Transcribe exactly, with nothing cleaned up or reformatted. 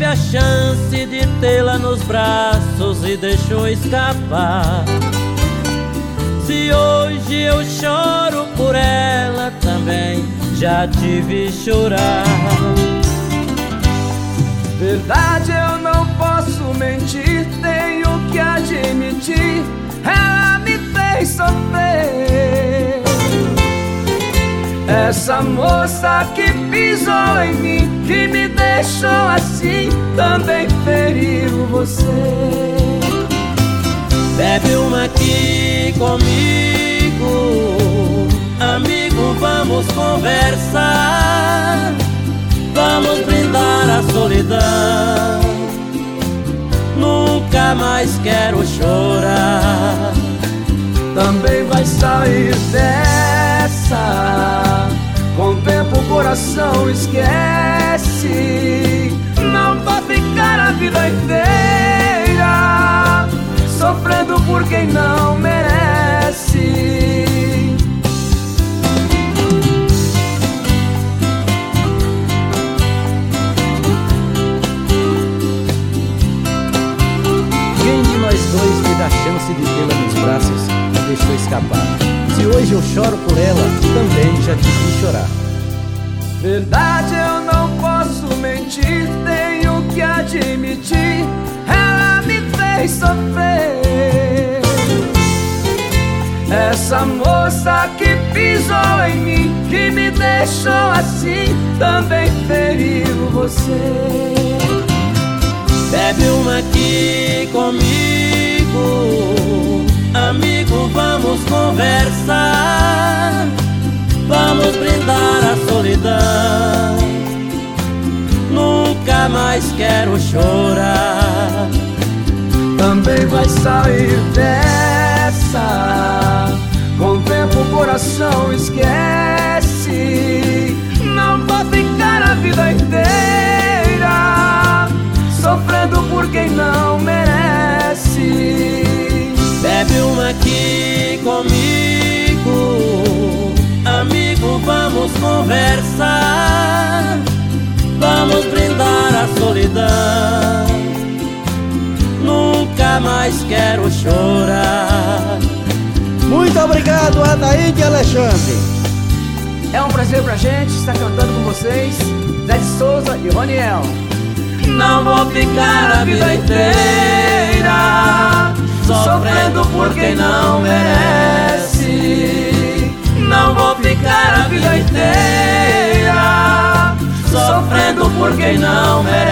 a chance de tê-la nos braços e deixou escapar. Se hoje eu choro por ela, também já te vi chorar. Verdade, eu não posso mentir, tenho que admitir, ela me fez sofrer. Essa moça que pisou em mim, que me deixou assim, também feriu você. Bebe uma aqui comigo, amigo, vamos conversar. Vamos brindar a solidão, nunca mais quero chorar. Também vai sair dessa, com o tempo o coração esquece. Não vou ficar a vida inteira sofrendo por quem não merece. Quem de nós dois teve a chance de tê-la nos braços e deixou escapar? Se hoje eu choro por ela, também já te vi chorar. Verdade, eu não posso mentir, tenho que admitir, ela me fez sofrer. Essa moça que pisou em mim, que me deixou assim, também feriu você. Bebe uma aqui comigo, amigo, vamos conversar. Vamos brindar a solidão, nunca mais quero chorar. Também vai sair dessa, com o tempo o coração esquece. Não vou ficar a vida inteira sofrendo por quem não merece. Bebe uma aqui comigo, amigo, vamos conversar. Vamos brindar a solidão, nunca mais quero chorar. Muito obrigado, Adaíde e Alexandre. É um prazer pra gente estar cantando com vocês, Zé de Souza e Roniel. Não vou ficar a vida inteira sofrendo por quem não merece. Não vou ficar a vida inteira sofrendo por quem não merece.